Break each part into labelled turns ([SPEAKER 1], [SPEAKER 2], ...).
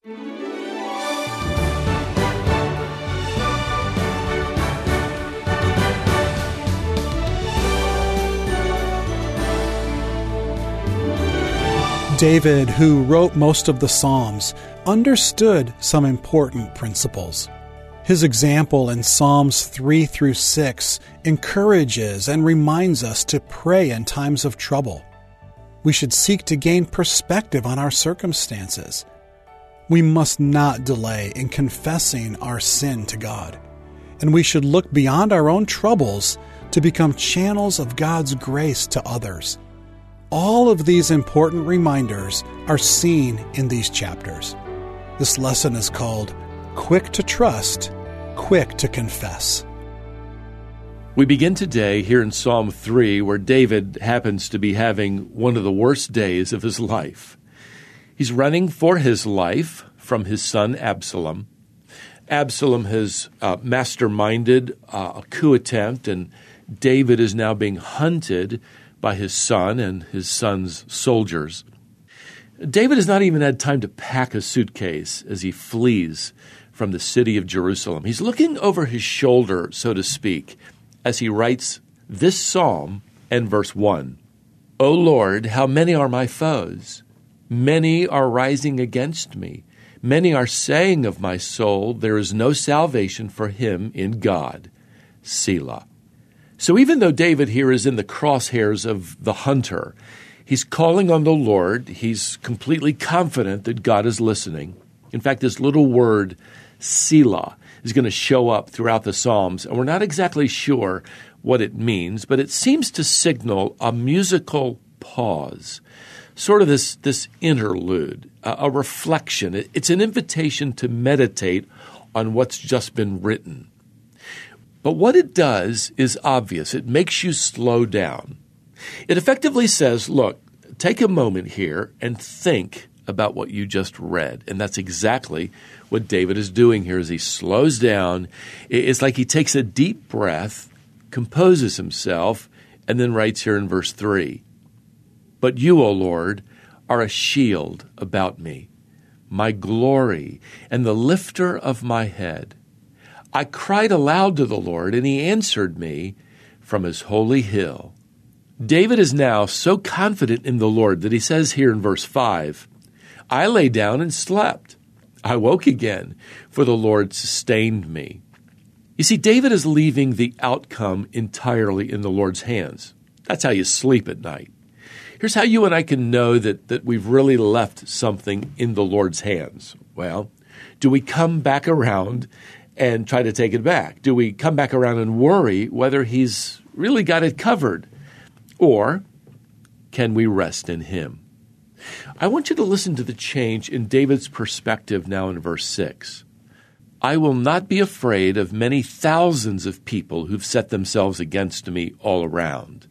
[SPEAKER 1] David, who wrote most of the Psalms, understood some important principles. His example in Psalms 3 through 6 encourages and reminds us to pray in times of trouble. We should seek to gain perspective on our circumstances. We must not delay in confessing our sin to God, and we should look beyond our own troubles to become channels of God's grace to others. All of these important reminders are seen in these chapters. This lesson is called Quick to Trust, Quick to Confess.
[SPEAKER 2] We begin today here in Psalm 3, where David happens to be having one of the worst days of his life. He's running for his life from his son Absalom. Absalom has masterminded a coup attempt, and David is now being hunted by his son and his son's soldiers. David has not even had time to pack a suitcase as he flees from the city of Jerusalem. He's looking over his shoulder, so to speak, as he writes this psalm and verse 1. O Lord, how many are my foes? Many are rising against me. Many are saying of my soul, there is no salvation for him in God. Selah. So even though David here is in the crosshairs of the hunter, he's calling on the Lord. He's completely confident that God is listening. In fact, this little word, Selah, is going to show up throughout the Psalms, and we're not exactly sure what it means, but it seems to signal a musical pause, sort of this interlude, a reflection. It's an invitation to meditate on what's just been written. But what it does is obvious. It makes you slow down. It effectively says, look, take a moment here and think about what you just read. And that's exactly what David is doing here as he slows down. It's like he takes a deep breath, composes himself, and then writes here in verse 3, But you, O Lord, are a shield about me, my glory, and the lifter of my head. I cried aloud to the Lord, and he answered me from his holy hill. David is now so confident in the Lord that he says here in verse 5, I lay down and slept. I woke again, for the Lord sustained me. You see, David is leaving the outcome entirely in the Lord's hands. That's how you sleep at night. Here's how you and I can know that we've really left something in the Lord's hands. Well, do we come back around and try to take it back? Do we come back around and worry whether he's really got it covered? Or can we rest in him? I want you to listen to the change in David's perspective now in verse 6. I will not be afraid of many thousands of people who've set themselves against me all around.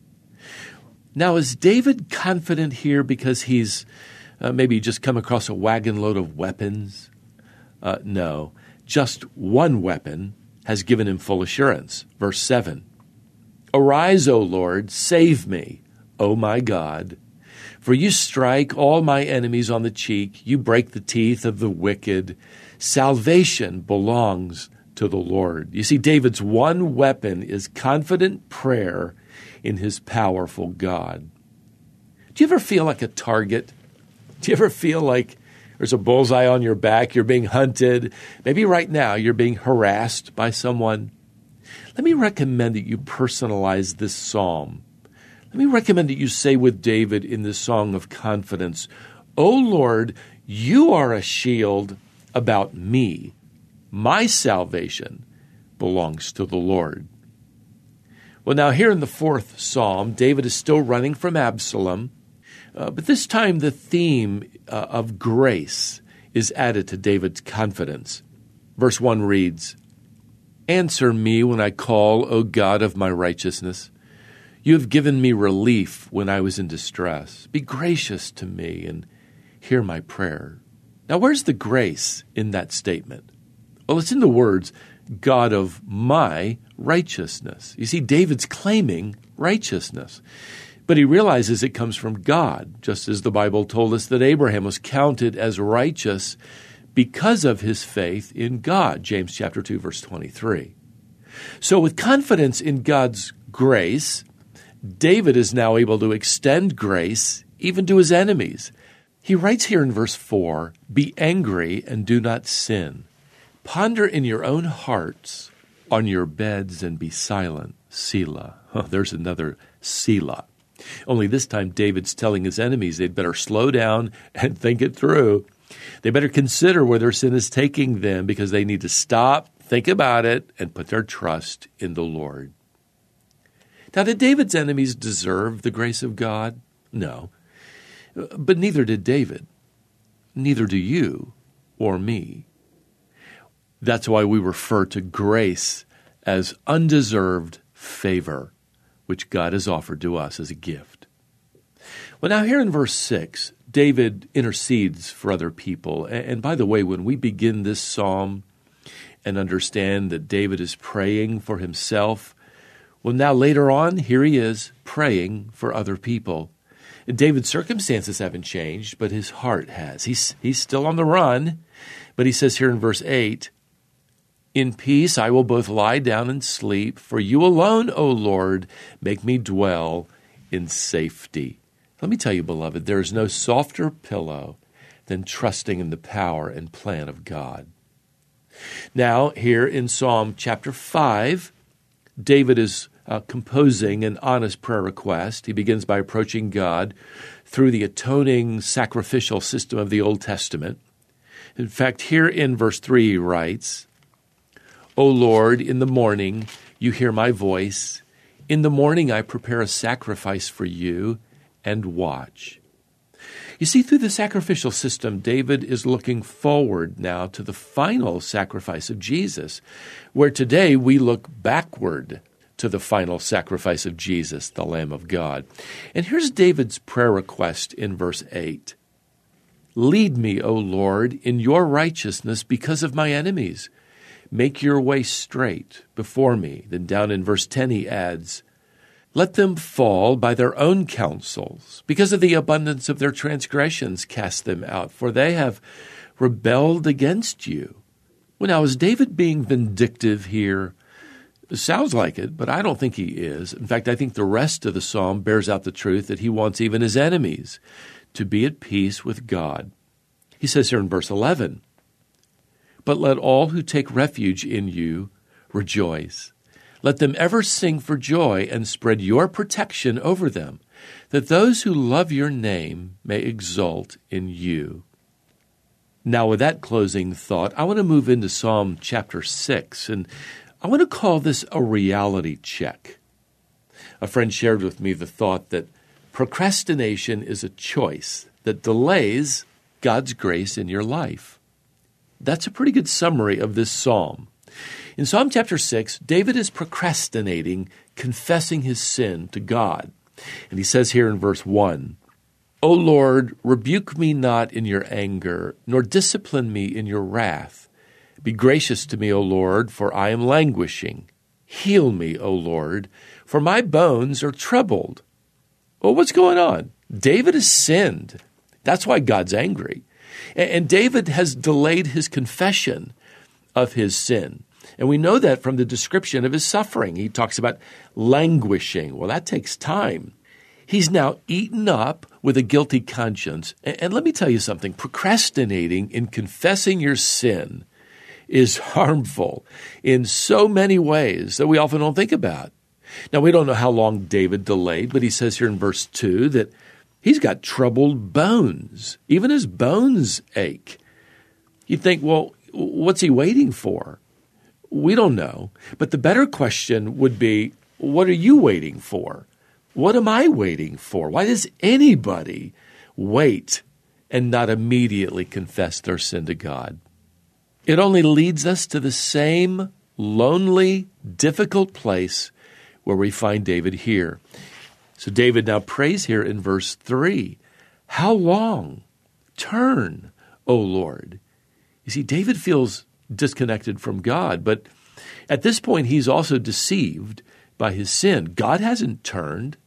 [SPEAKER 2] Now, is David confident here because he's maybe just come across a wagon load of weapons? No. Just one weapon has given him full assurance. Verse 7, Arise, O Lord, save me, O my God. For you strike all my enemies on the cheek. You break the teeth of the wicked. Salvation belongs to the Lord. You see, David's one weapon is confident prayer in his powerful God. Do you ever feel like a target? Do you ever feel like there's a bullseye on your back, you're being hunted? Maybe right now you're being harassed by someone. Let me recommend that you personalize this psalm. Let me recommend that you say with David in this song of confidence, O Lord, you are a shield about me. My salvation belongs to the Lord. Well, now here in the fourth psalm, David is still running from Absalom. But this time the theme of grace is added to David's confidence. Verse 1 reads, Answer me when I call, O God of my righteousness. You have given me relief when I was in distress. Be gracious to me and hear my prayer. Now, where's the grace in that statement? Well, it's in the words, God of my righteousness. You see, David's claiming righteousness. But he realizes it comes from God, just as the Bible told us that Abraham was counted as righteous because of his faith in God, James chapter 2, verse 23. So with confidence in God's grace, David is now able to extend grace even to his enemies. He writes here in verse 4, "Be angry and do not sin. Ponder in your own hearts on your beds and be silent." Selah. Oh, there's another Selah. Only this time David's telling his enemies they'd better slow down and think it through. They better consider where their sin is taking them because they need to stop, think about it, and put their trust in the Lord. Now, did David's enemies deserve the grace of God? No. But neither did David. Neither do you or me. That's why we refer to grace as undeserved favor, which God has offered to us as a gift. Well, now here in verse 6, David intercedes for other people. And by the way, when we begin this psalm and understand that David is praying for himself, well, now later on, here he is praying for other people. David's circumstances haven't changed, but his heart has. He's still on the run, but he says here in verse 8, "In peace I will both lie down and sleep, for you alone, O Lord, make me dwell in safety." Let me tell you, beloved, there is no softer pillow than trusting in the power and plan of God. Now, here in Psalm chapter 5, David is composing an honest prayer request. He begins by approaching God through the atoning sacrificial system of the Old Testament. In fact, here in verse 3 he writes, "O Lord, in the morning you hear my voice. In the morning I prepare a sacrifice for you and watch." You see, through the sacrificial system, David is looking forward now to the final sacrifice of Jesus, where today we look backward to the final sacrifice of Jesus, the Lamb of God. And here's David's prayer request in verse 8. "Lead me, O Lord, in your righteousness because of my enemies. Make your way straight before me." Then down in verse 10 he adds, "Let them fall by their own counsels. Because of the abundance of their transgressions, cast them out, for they have rebelled against you." Well, now, is David being vindictive here? It sounds like it, but I don't think he is. In fact, I think the rest of the psalm bears out the truth that he wants even his enemies to be at peace with God. He says here in verse 11, "But let all who take refuge in you rejoice. Let them ever sing for joy and spread your protection over them, that those who love your name may exult in you." Now, with that closing thought, I want to move into Psalm chapter 6, and I want to call this a reality check. A friend shared with me the thought that procrastination is a choice that delays God's grace in your life. That's a pretty good summary of this psalm. In Psalm chapter 6, David is procrastinating, confessing his sin to God. And he says here in verse 1, "O Lord, rebuke me not in your anger, nor discipline me in your wrath. Be gracious to me, O Lord, for I am languishing. Heal me, O Lord, for my bones are troubled." Well, what's going on? David has sinned. That's why God's angry. And David has delayed his confession of his sin. And we know that from the description of his suffering. He talks about languishing. Well, that takes time. He's now eaten up with a guilty conscience. And let me tell you something. Procrastinating in confessing your sin is harmful in so many ways that we often don't think about. Now, we don't know how long David delayed, but he says here in verse 2 that he's got troubled bones. Even his bones ache. You'd think, well, what's he waiting for? We don't know. But the better question would be, what are you waiting for? What am I waiting for? Why does anybody wait and not immediately confess their sin to God? It only leads us to the same lonely, difficult place where we find David here. So David now prays here in verse 3, "How long? Turn, O Lord." You see, David feels disconnected from God, but at this point he's also deceived by his sin. God hasn't turned.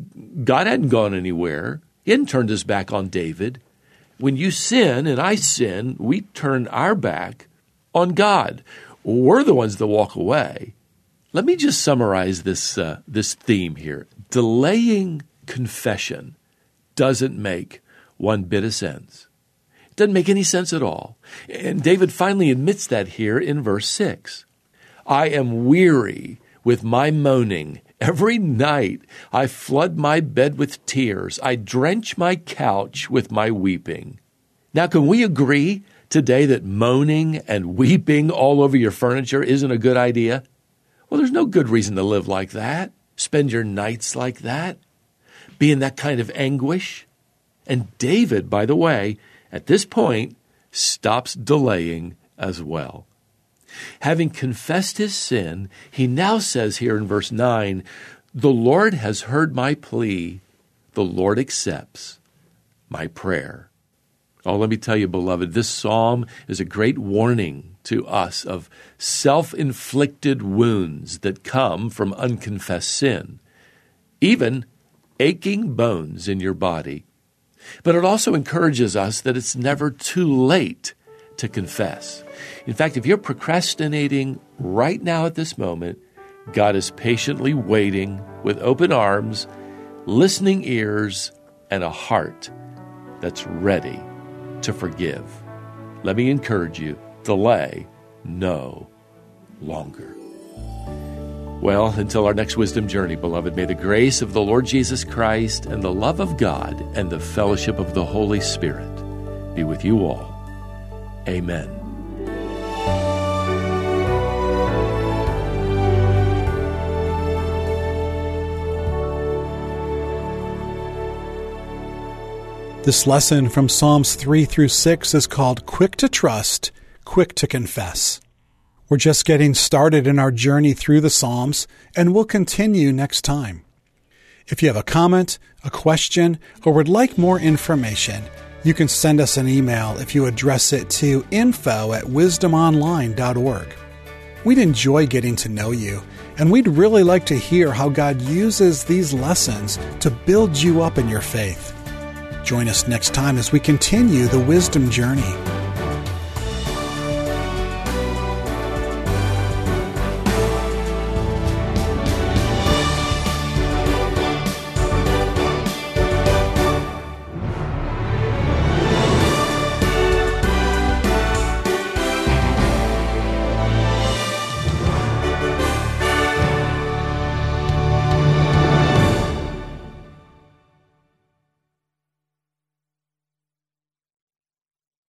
[SPEAKER 2] God hadn't gone anywhere. He hadn't turned his back on David. When you sin and I sin, we turn our back on God. We're the ones that walk away. Let me just summarize this theme here. Delaying confession doesn't make one bit of sense. It doesn't make any sense at all. And David finally admits that here in verse 6. I am weary with my moaning. Every night I flood my bed with tears. I drench my couch with my weeping. Now, can we agree today that moaning and weeping all over your furniture isn't a good idea? Well, there's no good reason to live like that, spend your nights like that, be in that kind of anguish. And David, by the way, at this point, stops delaying as well. Having confessed his sin, he now says here in verse 9, the Lord has heard my plea. The Lord accepts my prayer. Oh, let me tell you, beloved, this psalm is a great warning to us of self-inflicted wounds that come from unconfessed sin, even aching bones in your body. But it also encourages us that it's never too late to confess. In fact, if you're procrastinating right now at this moment, God is patiently waiting with open arms, listening ears, and a heart that's ready to forgive. Let me encourage you, delay no longer. Well, until our next wisdom journey, beloved, may the grace of the Lord Jesus Christ and the love of God and the fellowship of the Holy Spirit be with you all. Amen.
[SPEAKER 1] This lesson from Psalms 3 through 6 is called Quick to Trust, Quick to Confess. We're just getting started in our journey through the Psalms, and we'll continue next time. If you have a comment, a question, or would like more information, you can send us an email if you address it to info@wisdomonline.org. We'd enjoy getting to know you, and we'd really like to hear how God uses these lessons to build you up in your faith. Join us next time as we continue the wisdom journey.